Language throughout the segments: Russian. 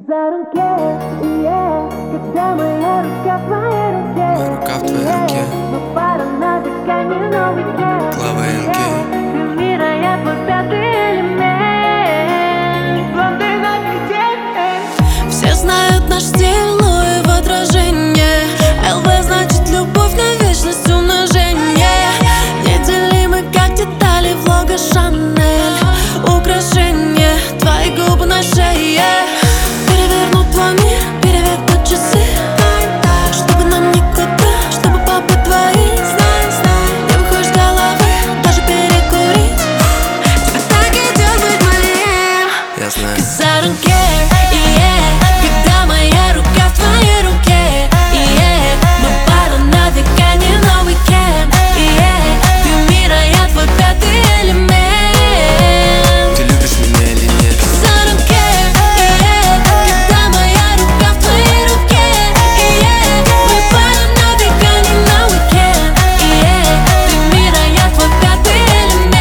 'Cause I don't care, yeah. Когда моя рука в твоей руке, моя рука в твоей руке. Мы пара на дыхании, но we can't. Клава и НК. Ты мира, я твой пятый элемент. Главный на пяти. Все знают наш стиль, но и в отражение. ЛВ значит любовь на вечность, умножение. Неделимы, как детали влога Шанель. Украшение, твои губы на шее. Перевернут твой мир, перевернут часы. Чтобы нам никуда, чтобы побыть двоих. Не выходишь с головы, даже перекурить. Тебе так идет быть моим. Я знаю. 'Cause I don't care, yeah. Когда моя рука в твоей руке, yeah. Мы пара на дыхании, но we can't, yeah. Ты мира, я твой пятый элемент. Ты любишь меня или нет? 'Cause I don't care, yeah. Когда моя рука в твоей руке, yeah. Мы пара на дыхании, но we can't, yeah. Ты мира, я твой пятый элемент.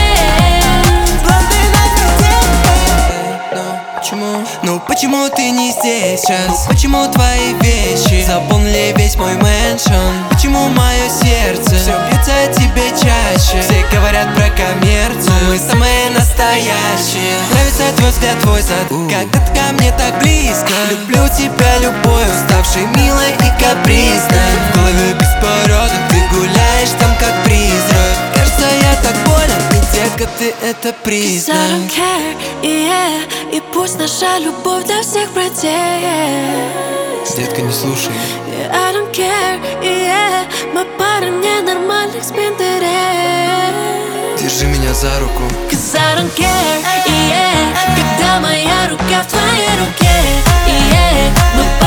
Почему? Ну почему ты не здесь сейчас? Почему твои вещи заполнили весь мой мэншн? Почему мое сердце все бьется о тебе чаще? Все говорят про коммерцию, мы самые настоящие. Нравится твой взгляд, твой зад, когда ты ко мне так близко. Люблю тебя любой, уставшей, милой и капризной. В голове беспорядок, ты гуляешь там как призрак. Кажется, я так болен, и дека ты это 'Cause I признак. don't care, yeah. И пусть наша любовь для всех протеет. Детка, не слушай. Yeah, I don't care, yeah. Мы пара ненормальных спинтерей. Держи меня за руку. 'Cause I don't care, yeah. Когда моя рука в твоей руке, yeah. Мы